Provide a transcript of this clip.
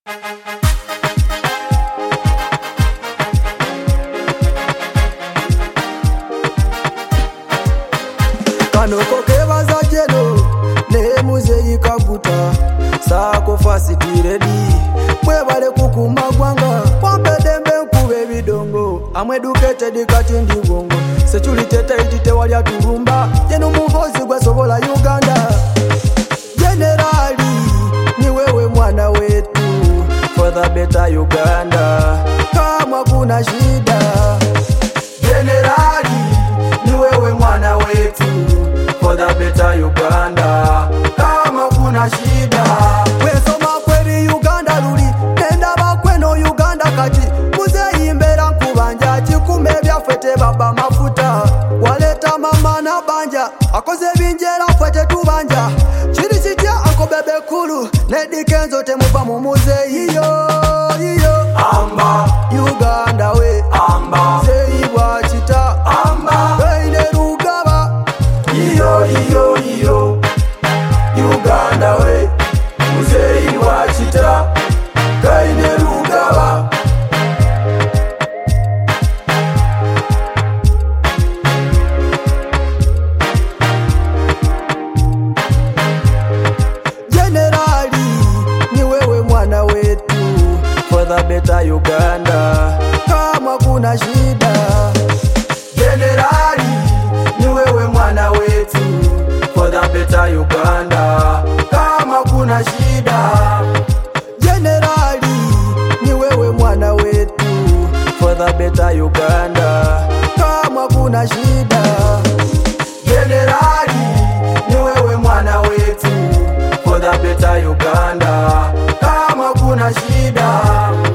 Kanoko kebaza jeno ne muzeyi kaguta sako fasiti ready mwebale kukuma gwanga kwambedembe nkube bidongo amweduketed kati ndi bongo security tight tewali atulumba jeno muhozi gwasobola Uganda generali ni wewe mwana wetu for the better Uganda kama kuna shida generali ni wewe mwana wetu for the better Uganda kama kuna shida wesoma kweli Uganda luli nenda bakweno Uganda kati muzeyi mbera nkubanja chikume byafete baba mafuta waleta mama na banja akoze binjera fete tubanja chiri chitya anko bebe kulu nedikenzo temupa mu muzeyi yo amba Uganda we amba zeyi bwachita amba kaine rugaba iyo Uganda we muzeyi wachita kaine rugaba generali ni wewe mwana wetu for the better Uganda kama kuna shida generali ni wewe mwana wetu for the better Uganda kama kuna shida generali ni wewe mwana wetu for the better Uganda kama kuna shida generali ni wewe mwana wetu for the better Uganda kama kuna shida